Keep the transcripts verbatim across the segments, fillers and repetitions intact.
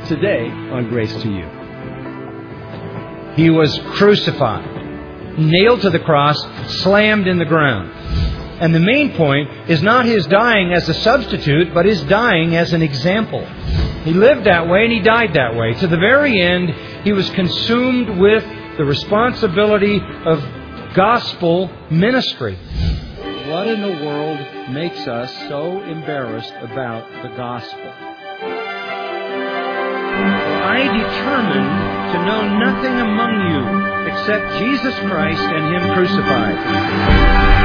today on Grace to You. He was crucified, nailed to the cross, slammed in the ground. And the main point is not His dying as a substitute, but His dying as an example. He lived that way and He died that way. To the very end, He was consumed with the responsibility of gospel ministry. What in the world makes us so embarrassed about the gospel? I determined to know nothing among you except Jesus Christ and Him crucified.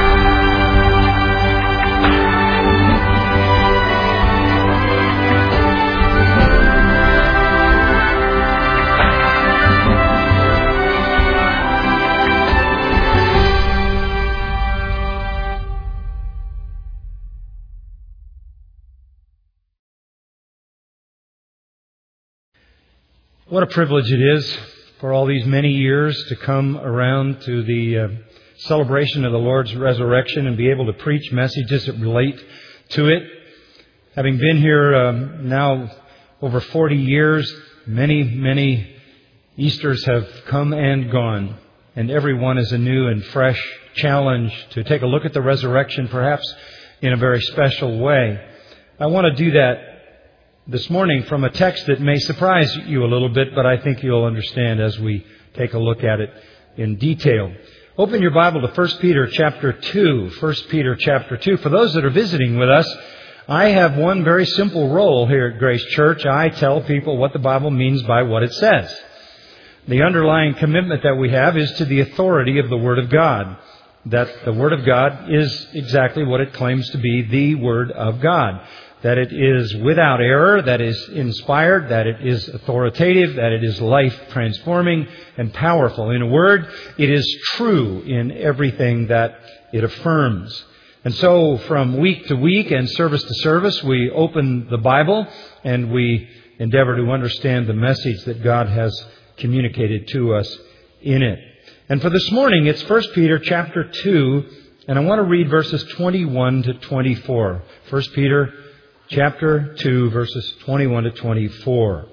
What a privilege it is for all these many years to come around to the uh, celebration of the Lord's resurrection and be able to preach messages that relate to it. Having been here um, now over forty years, many, many Easters have come and gone, and every one is a new and fresh challenge to take a look at the resurrection, perhaps in a very special way. I want to do that this morning from a text that may surprise you a little bit, but I think you'll understand as we take a look at it in detail. Open your Bible to First Peter chapter two. First Peter chapter two. For those that are visiting with us, I have one very simple role here at Grace Church. I tell people what the Bible means by what it says. The underlying commitment that we have is to the authority of the Word of God. That the Word of God is exactly what it claims to be, the Word of God. That it is without error, that it is inspired, that it is authoritative, that it is life-transforming and powerful. In a word, it is true in everything that it affirms. And so from week to week and service to service, we open the Bible and we endeavor to understand the message that God has communicated to us in it. And for this morning, it's First Peter chapter two, and I want to read verses twenty-one to twenty-four. First Peter chapter two, verses twenty-one to twenty-four.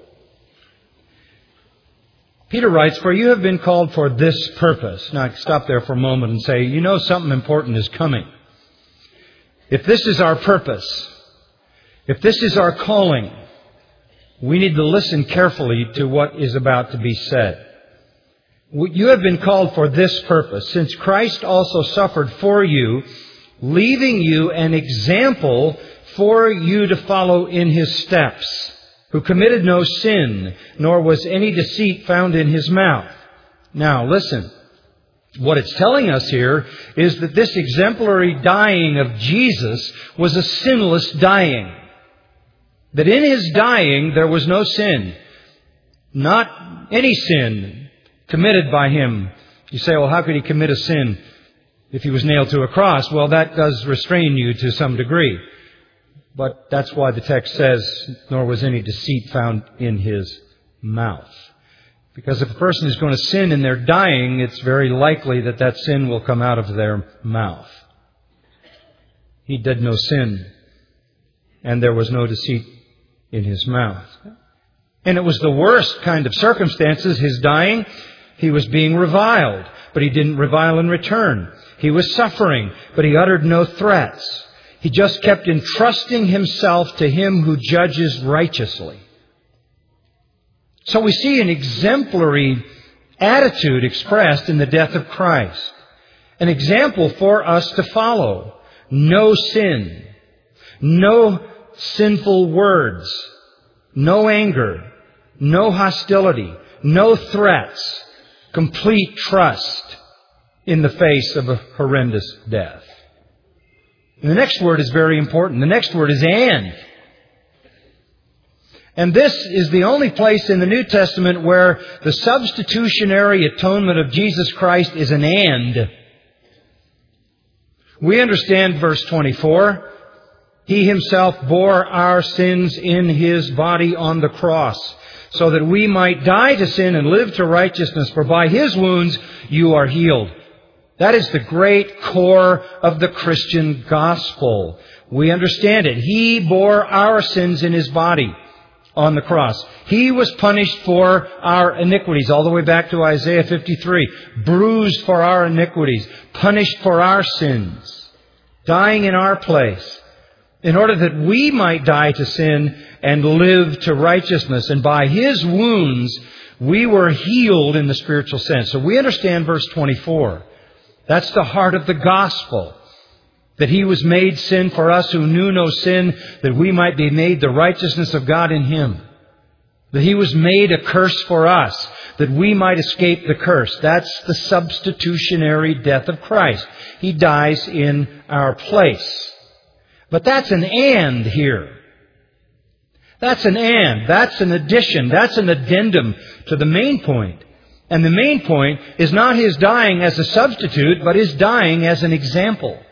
Peter writes, "For you have been called for this purpose." Now, stop there for a moment and say, you know something important is coming. If this is our purpose, if this is our calling, we need to listen carefully to what is about to be said. You have been called for this purpose, since Christ also suffered for you, leaving you an example for you to follow in His steps, who committed no sin, nor was any deceit found in His mouth. Now, listen. What it's telling us here is that this exemplary dying of Jesus was a sinless dying. That in His dying there was no sin. Not any sin committed by Him. You say, well, how could He commit a sin if He was nailed to a cross? Well, that does restrain you to some degree. But that's why the text says, nor was any deceit found in His mouth. Because if a person is going to sin in their dying, it's very likely that that sin will come out of their mouth. He did no sin, and there was no deceit in His mouth. And it was the worst kind of circumstances, His dying. He was being reviled, but He didn't revile in return. He was suffering, but He uttered no threats. He just kept entrusting Himself to Him who judges righteously. So we see an exemplary attitude expressed in the death of Christ. An example for us to follow. No sin. No sinful words. No anger. No hostility. No threats. Complete trust in the face of a horrendous death. And the next word is very important. The next word is and. And this is the only place in the New Testament where the substitutionary atonement of Jesus Christ is an and. We understand verse twenty-four. He Himself bore our sins in His body on the cross, so that we might die to sin and live to righteousness, for by His wounds you are healed. That is the great core of the Christian gospel. We understand it. He bore our sins in His body. on the cross. He was punished for our iniquities, all the way back to Isaiah fifty-three. Bruised for our iniquities, punished for our sins, dying in our place, in order that we might die to sin and live to righteousness. And by His wounds, we were healed in the spiritual sense. So we understand verse twenty-four. That's the heart of the gospel. That He was made sin for us who knew no sin, that we might be made the righteousness of God in Him. That He was made a curse for us, that we might escape the curse. That's the substitutionary death of Christ. He dies in our place. But that's an and here. That's an and. That's an addition. That's an addendum to the main point. And the main point is not His dying as a substitute, but His dying as an example.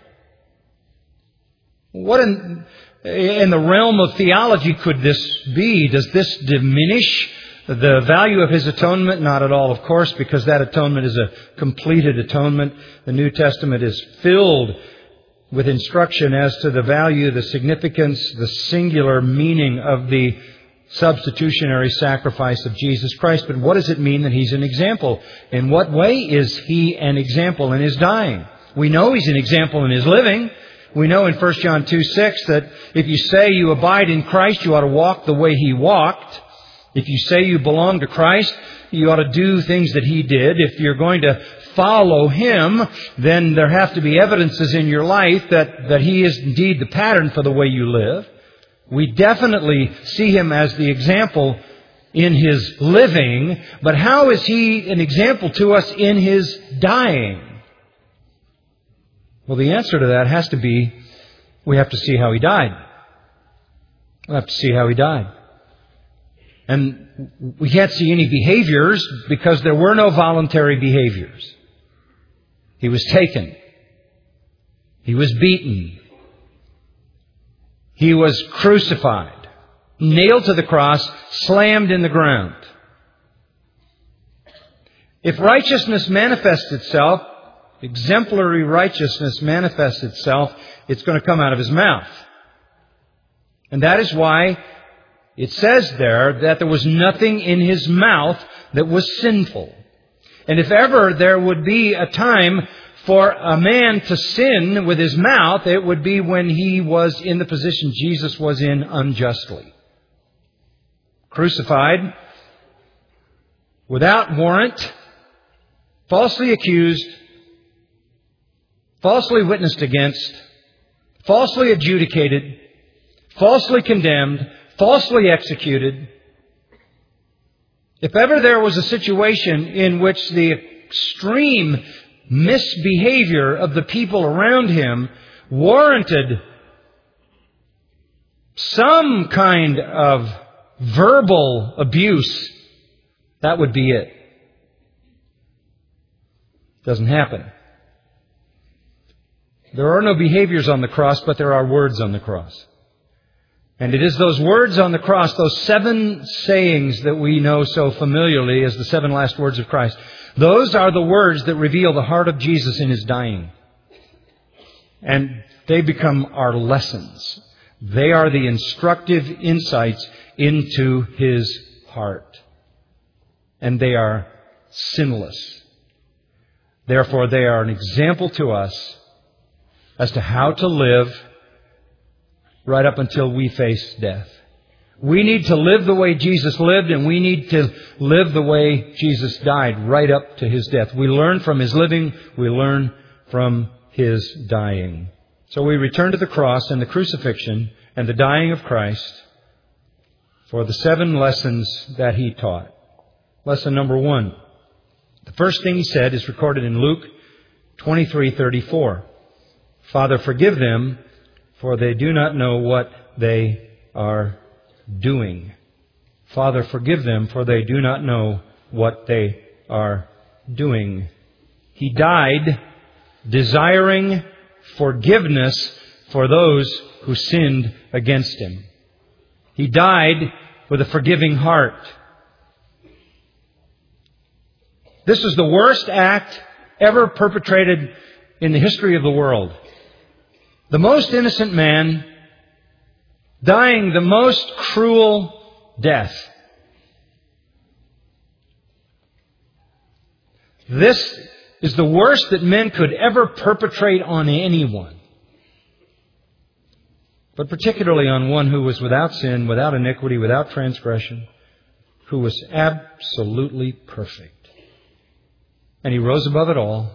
What in, in the realm of theology could this be? Does this diminish the value of His atonement? Not at all, of course, because that atonement is a completed atonement. The New Testament is filled with instruction as to the value, the significance, the singular meaning of the substitutionary sacrifice of Jesus Christ. But what does it mean that He's an example? In what way is He an example in His dying? We know He's an example in His living. We know in First John two six that if you say you abide in Christ, you ought to walk the way He walked. If you say you belong to Christ, you ought to do things that He did. If you're going to follow Him, then there have to be evidences in your life that, that He is indeed the pattern for the way you live. We definitely see Him as the example in His living, but how is He an example to us in His dying? Well, the answer to that has to be, we have to see how He died. We have to see how He died. And we can't see any behaviors because there were no voluntary behaviors. He was taken. He was beaten. He was crucified, nailed to the cross, slammed in the ground. If righteousness manifests itself, exemplary righteousness manifests itself, it's going to come out of His mouth. And that is why it says there that there was nothing in His mouth that was sinful. And if ever there would be a time for a man to sin with his mouth, it would be when he was in the position Jesus was in unjustly. Crucified, without warrant, falsely accused, falsely witnessed against, falsely adjudicated, falsely condemned, falsely executed. If ever there was a situation in which the extreme misbehavior of the people around Him warranted some kind of verbal abuse, that would be it. Doesn't happen. There are no behaviors on the cross, but there are words on the cross. And it is those words on the cross, those seven sayings that we know so familiarly as the seven last words of Christ. Those are the words that reveal the heart of Jesus in His dying. And they become our lessons. They are the instructive insights into His heart. And they are sinless. Therefore, they are an example to us as to how to live right up until we face death. We need to live the way Jesus lived, and we need to live the way Jesus died right up to His death. We learn from His living, we learn from His dying. So we return to the cross and the crucifixion and the dying of Christ for the seven lessons that He taught. Lesson number one. The first thing He said is recorded in Luke twenty-three thirty-four. Father, forgive them, for they do not know what they are doing. Father, forgive them, for they do not know what they are doing. He died desiring forgiveness for those who sinned against Him. He died with a forgiving heart. This is the worst act ever perpetrated in the history of the world. The most innocent man dying the most cruel, death. This is the worst that men could ever perpetrate on anyone, but particularly on one who was without sin, without iniquity, without transgression, who was absolutely perfect. And He rose above it all.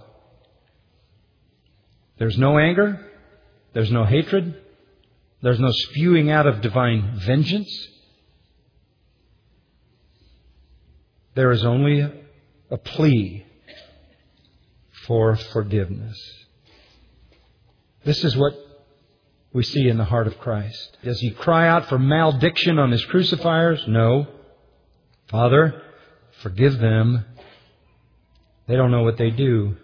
There's no anger. There's no hatred. There's no spewing out of divine vengeance. There is only a plea for forgiveness. This is what we see in the heart of Christ. Does He cry out for malediction on His crucifiers? No. Father, forgive them. They don't know what they do.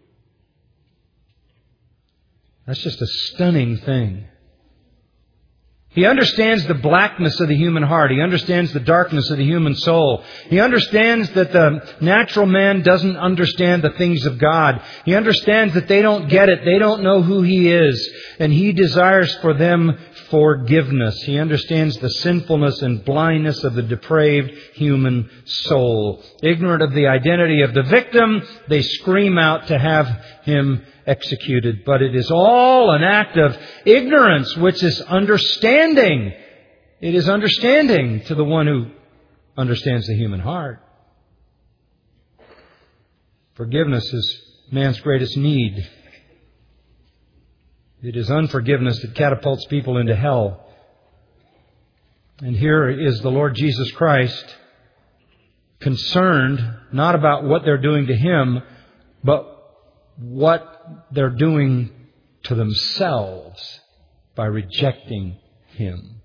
That's just a stunning thing. He understands the blackness of the human heart. He understands the darkness of the human soul. He understands that the natural man doesn't understand the things of God. He understands that they don't get it. They don't know who He is. And He desires for them forgiveness. He understands the sinfulness and blindness of the depraved human soul. Ignorant of the identity of the victim, they scream out to have him executed. But it is all an act of ignorance, which is understanding. It is understanding to the one who understands the human heart. Forgiveness is man's greatest need. It is unforgiveness that catapults people into hell. And here is the Lord Jesus Christ concerned not about what they're doing to Him, but what they're doing to themselves by rejecting Him.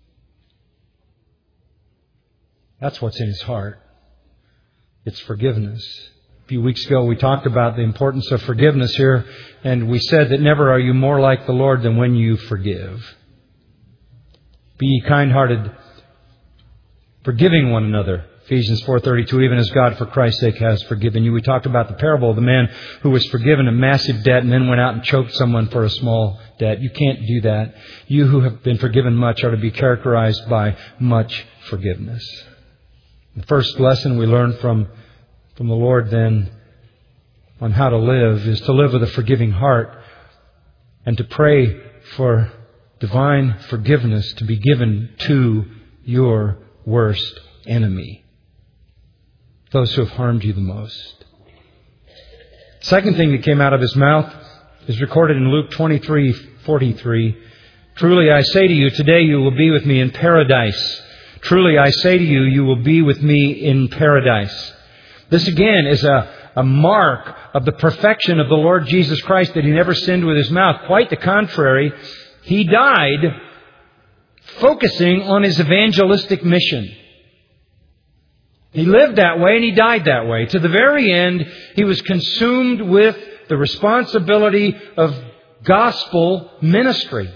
That's what's in His heart. It's forgiveness. A few weeks ago we talked about the importance of forgiveness here, and we said that never are you more like the Lord than when you forgive. Be ye kind-hearted, forgiving one another. Ephesians four thirty-two, even as God for Christ's sake has forgiven you. We talked about the parable of the man who was forgiven a massive debt and then went out and choked someone for a small debt. You can't do that. You who have been forgiven much are to be characterized by much forgiveness. The first lesson we learned from, from the Lord then on how to live is to live with a forgiving heart and to pray for divine forgiveness to be given to your worst enemy. Those who have harmed you the most. Second thing that came out of His mouth is recorded in Luke twenty-three forty-three. Truly I say to you, today you will be with me in paradise. Truly I say to you, you will be with me in paradise. This again is a, a mark of the perfection of the Lord Jesus Christ, that He never sinned with His mouth. Quite the contrary. He died focusing on His evangelistic mission. He lived that way and He died that way. To the very end, He was consumed with the responsibility of gospel ministry.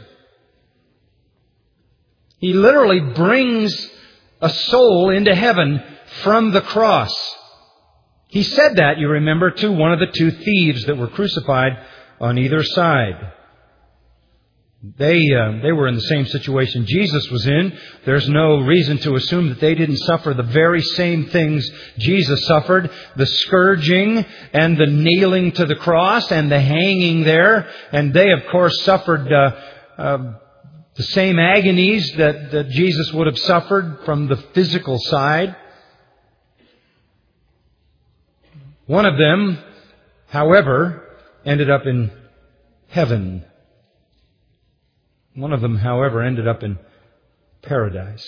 He literally brings a soul into heaven from the cross. He said that, you remember, to one of the two thieves that were crucified on either side. They uh, they were in the same situation Jesus was in. There's no reason to assume that they didn't suffer the very same things Jesus suffered. The scourging and the nailing to the cross and the hanging there. And they, of course, suffered uh, uh, the same agonies that, that Jesus would have suffered from the physical side. One of them, however, ended up in heaven. One of them, however, ended up in paradise.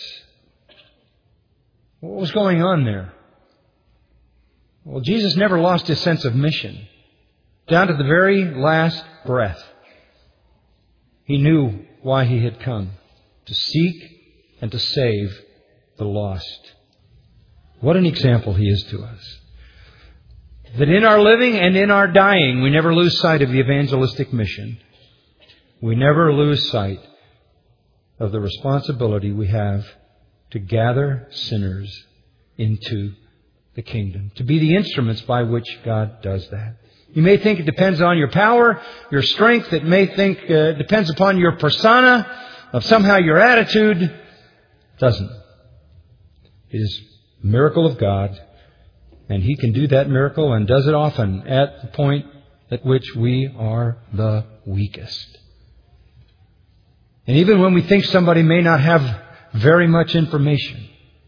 What was going on there? Well, Jesus never lost His sense of mission. Down to the very last breath, He knew why He had come. To seek and to save the lost. What an example He is to us. That in our living and in our dying, we never lose sight of the evangelistic mission. We never lose sight of the responsibility we have to gather sinners into the kingdom, to be the instruments by which God does that. You may think it depends on your power, your strength. It may think uh, it depends upon your persona, of somehow your attitude. It doesn't. is a miracle of God, and He can do that miracle and does it often at the point at which we are the weakest. And even when we think somebody may not have very much information,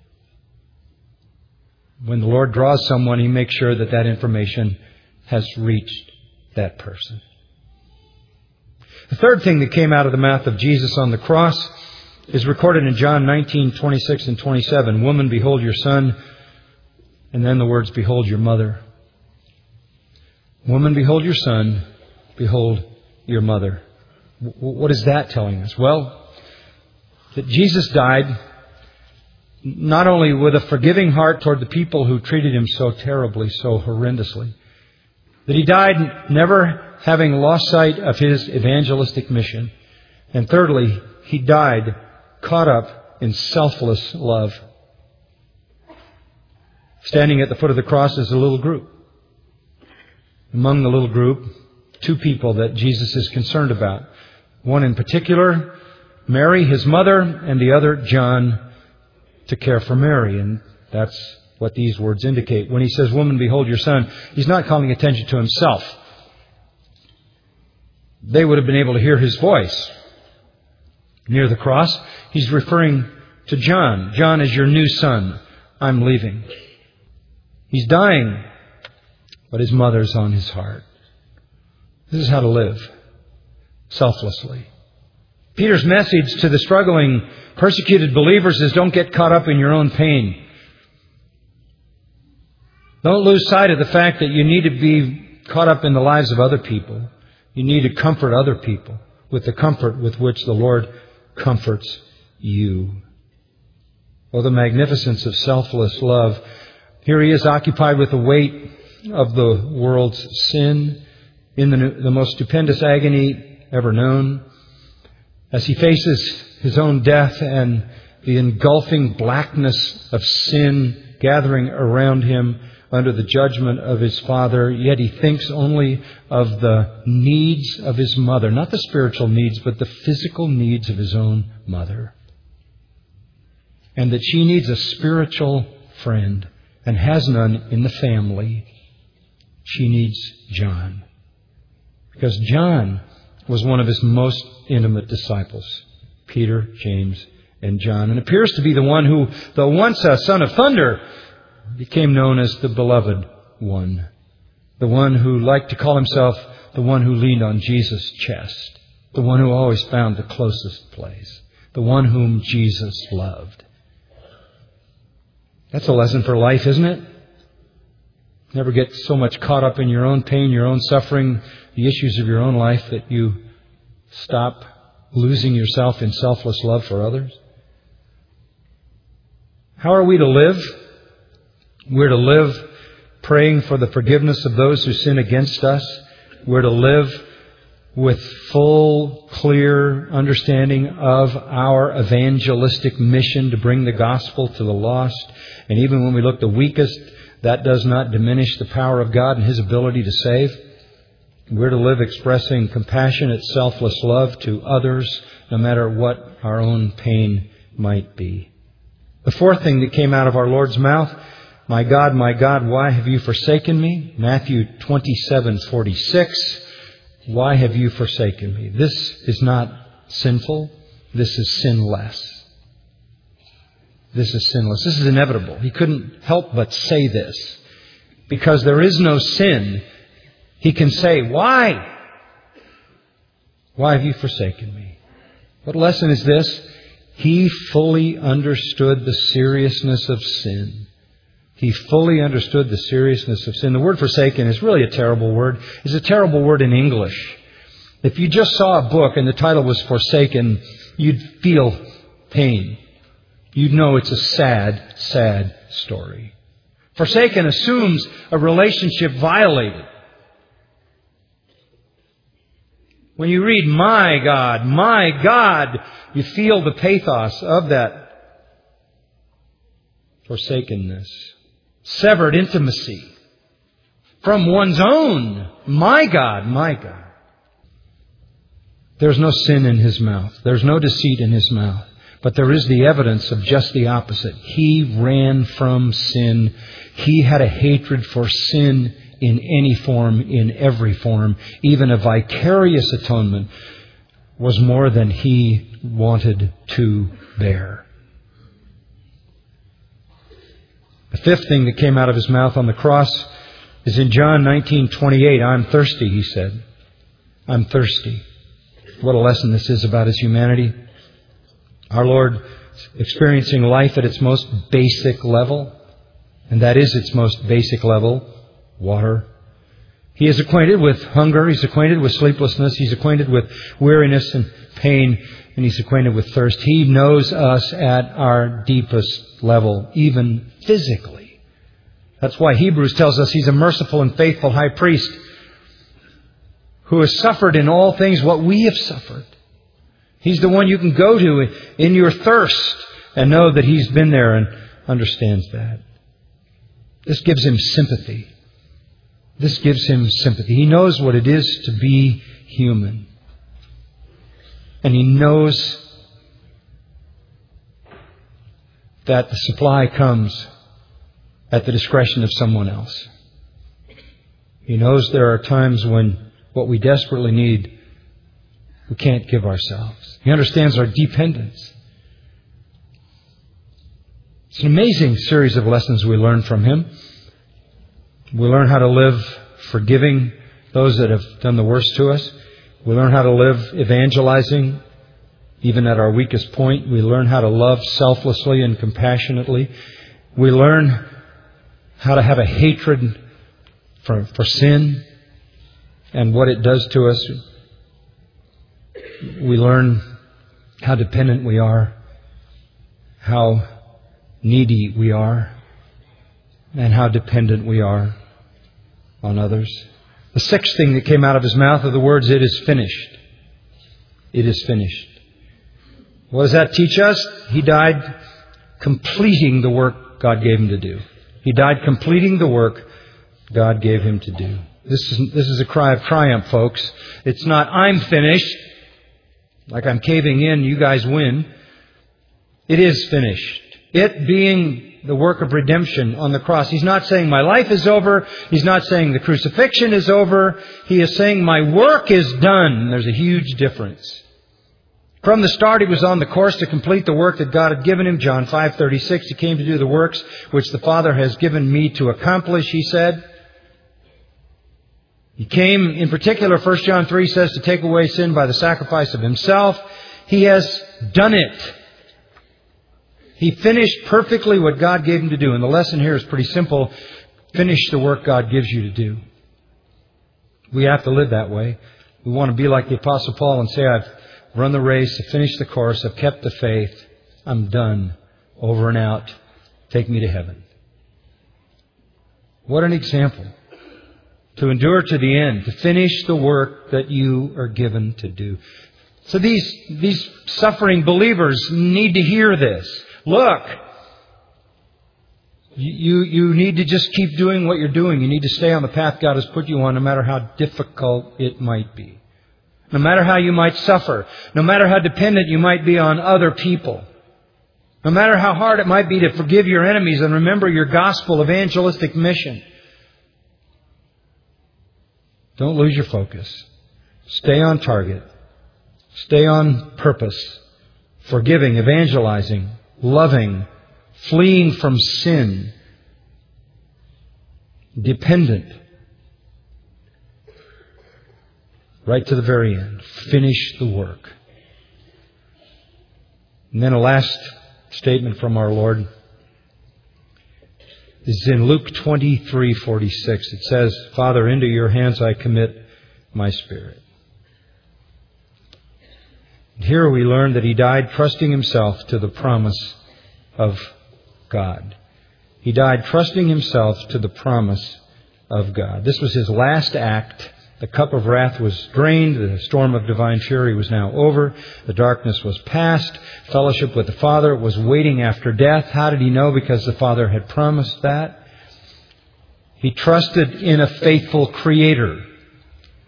when the Lord draws someone, He makes sure that that information has reached that person. The third thing that came out of the mouth of Jesus on the cross is recorded in John nineteen, twenty-six and twenty-seven. Woman, behold your son. And then the words, behold your mother. Woman, behold your son. Behold your mother. What is that telling us? Well, that Jesus died not only with a forgiving heart toward the people who treated Him so terribly, so horrendously, that He died never having lost sight of His evangelistic mission. And thirdly, He died caught up in selfless love. Standing at the foot of the cross is a little group. Among the little group, two people that Jesus is concerned about. One in particular, Mary, His mother, and the other, John, to care for Mary. And that's what these words indicate. When He says, woman, behold your son, He's not calling attention to Himself. They would have been able to hear His voice near the cross. He's referring to John. John is your new son. I'm leaving. He's dying, but His mother's on His heart. This is how to live selflessly. Peter's message to the struggling, persecuted believers is don't get caught up in your own pain. Don't lose sight of the fact that you need to be caught up in the lives of other people. You need to comfort other people with the comfort with which the Lord comforts you. Oh, the magnificence of selfless love. Here He is occupied with the weight of the world's sin in the, the most stupendous agony ever known. As He faces His own death and the engulfing blackness of sin gathering around Him under the judgment of His Father, yet He thinks only of the needs of His mother, not the spiritual needs, but the physical needs of His own mother. And that she needs a spiritual friend and has none in the family. She needs John. Because John was one of His most intimate disciples. Peter, James, and John. And appears to be the one who, though once a son of thunder, became known as the beloved one. The one who liked to call himself the one who leaned on Jesus' chest. The one who always found the closest place. The one whom Jesus loved. That's a lesson for life, isn't it? Never get so much caught up in your own pain, your own suffering, the issues of your own life that you stop losing yourself in selfless love for others. How are we to live? We're to live praying for the forgiveness of those who sin against us. We're to live with full, clear understanding of our evangelistic mission to bring the gospel to the lost. And even when we look the weakest, that does not diminish the power of God and His ability to save. We're to live expressing compassionate, selfless love to others, no matter what our own pain might be. The fourth thing that came out of our Lord's mouth, my God, my God, why have you forsaken me? Matthew twenty-seven forty-six. Why have you forsaken me? This is not sinful. This is sinless. This is sinless. This is inevitable. He couldn't help but say this. Because there is no sin, He can say, why? Why have you forsaken me? What lesson is this? He fully understood the seriousness of sin. He fully understood the seriousness of sin. The word forsaken is really a terrible word. It's a terrible word in English. If you just saw a book and the title was Forsaken, you'd feel pain. You'd know it's a sad, sad story. Forsaken assumes a relationship violated. When you read, my God, my God, you feel the pathos of that forsakenness. Severed intimacy from one's own. My God, my God. There's no sin in His mouth. There's no deceit in His mouth. But there is the evidence of just the opposite. He ran from sin. He had a hatred for sin in any form, in every form. Even a vicarious atonement was more than He wanted to bear. The fifth thing that came out of His mouth on the cross is in John nineteen twenty-eight. I'm thirsty, He said. I'm thirsty. What a lesson this is about His humanity. Our Lord experiencing life at its most basic level, and that is its most basic level, water. He is acquainted with hunger, He's acquainted with sleeplessness, He's acquainted with weariness and pain, and He's acquainted with thirst. He knows us at our deepest level, even physically. That's why Hebrews tells us He's a merciful and faithful high priest who has suffered in all things what we have suffered. He's the one you can go to in your thirst and know that He's been there and understands that. This gives Him sympathy. This gives Him sympathy. He knows what it is to be human. And He knows that the supply comes at the discretion of someone else. He knows there are times when what we desperately need, we can't give ourselves. He understands our dependence. It's an amazing series of lessons we learn from Him. We learn how to live forgiving those that have done the worst to us. We learn how to live evangelizing, even at our weakest point. We learn how to love selflessly and compassionately. We learn how to have a hatred for, for sin and what it does to us. We learn how dependent we are, how needy we are, and how dependent we are on others. The sixth thing that came out of His mouth are the words, "It is finished." It is finished. What does that teach us? He died completing the work God gave Him to do. He died completing the work God gave Him to do. This is, this is a cry of triumph, folks. It's not, "I'm finished," like I'm caving in, you guys win. It is finished. It being the work of redemption on the cross. He's not saying my life is over. He's not saying the crucifixion is over. He is saying my work is done. There's a huge difference. From the start, He was on the course to complete the work that God had given Him. John five thirty-six, He came to do the works which the Father has given me to accomplish, He said. He came, in particular, First John three says, to take away sin by the sacrifice of Himself. He has done it. He finished perfectly what God gave Him to do. And the lesson here is pretty simple. Finish the work God gives you to do. We have to live that way. We want to be like the Apostle Paul and say, I've run the race, I've finished the course, I've kept the faith, I'm done. Over and out. Take me to heaven. What an example. To endure to the end, to finish the work that you are given to do. So these, these suffering believers need to hear this. Look, you, you need to just keep doing what you're doing. You need to stay on the path God has put you on, no matter how difficult it might be. No matter how you might suffer. No matter how dependent you might be on other people. No matter how hard it might be to forgive your enemies and remember your gospel evangelistic mission. Don't lose your focus. Stay on target. Stay on purpose. Forgiving, evangelizing, loving, fleeing from sin, dependent. Right to the very end. Finish the work. And then a last statement from our Lord. This is in Luke twenty-three forty-six. It says, Father, into your hands I commit my spirit. And here we learn that He died trusting Himself to the promise of God. He died trusting Himself to the promise of God. This was His last act. The cup of wrath was drained. The storm of divine fury was now over. The darkness was past. Fellowship with the Father was waiting after death. How did He know? Because the Father had promised that. He trusted in a faithful Creator.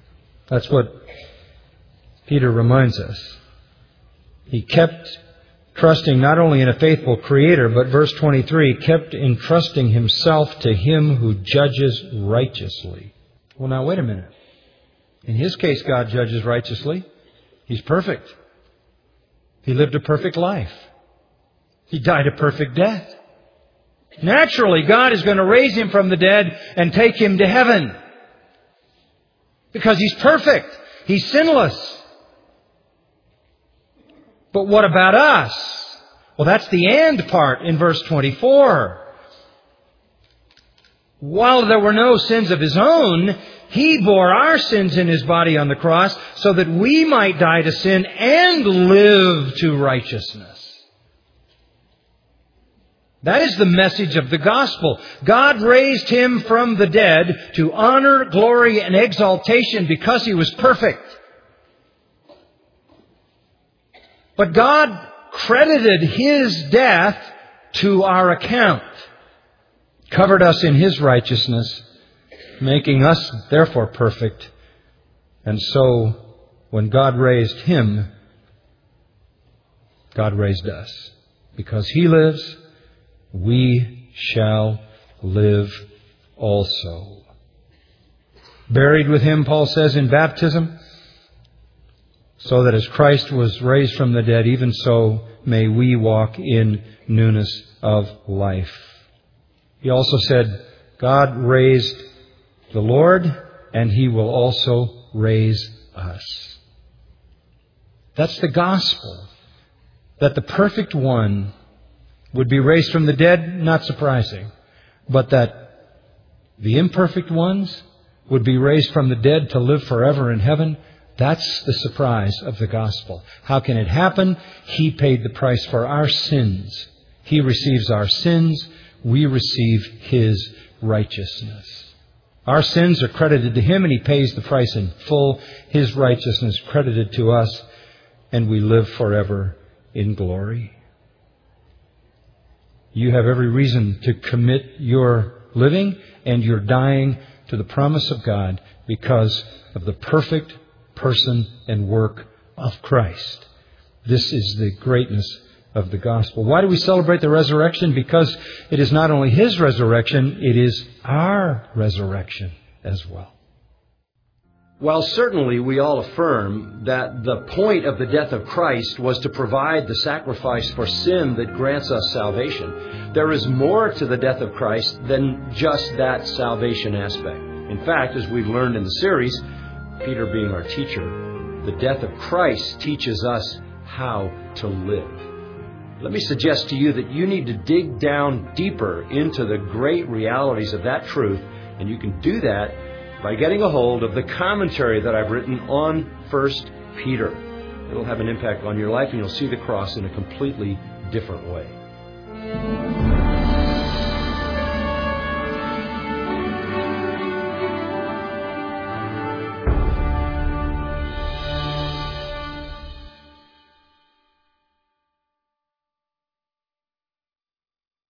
That's what Peter reminds us. He kept trusting not only in a faithful Creator, but verse twenty-three, kept entrusting himself to Him who judges righteously. Well, now wait a minute. In His case, God judges righteously. He's perfect. He lived a perfect life. He died a perfect death. Naturally, God is going to raise Him from the dead and take Him to heaven. Because He's perfect. He's sinless. But what about us? Well, that's the and part in verse twenty-four. While there were no sins of His own, He bore our sins in His body on the cross so that we might die to sin and live to righteousness. That is the message of the gospel. God raised Him from the dead to honor, glory, and exaltation because He was perfect. But God credited His death to our account, covered us in His righteousness, making us therefore perfect. And so, when God raised Him, God raised us. Because He lives, we shall live also. Buried with Him, Paul says, in baptism, so that as Christ was raised from the dead, even so may we walk in newness of life. He also said, God raised the Lord, and He will also raise us. That's the gospel. That the perfect one would be raised from the dead, not surprising. But that the imperfect ones would be raised from the dead to live forever in heaven, that's the surprise of the gospel. How can it happen? He paid the price for our sins. He receives our sins. We receive His righteousness. Our sins are credited to Him, and He pays the price in full. His righteousness credited to us, and we live forever in glory. You have every reason to commit your living and your dying to the promise of God because of the perfect person and work of Christ. This is the greatness of the gospel. Why do we celebrate the resurrection? Because it is not only His resurrection, it is our resurrection as well. While certainly we all affirm that the point of the death of Christ was to provide the sacrifice for sin that grants us salvation, there is more to the death of Christ than just that salvation aspect. In fact, as we've learned in the series, Peter being our teacher, the death of Christ teaches us how to live. Let me suggest to you that you need to dig down deeper into the great realities of that truth, and you can do that by getting a hold of the commentary that I've written on First Peter. It'll have an impact on your life, and you'll see the cross in a completely different way.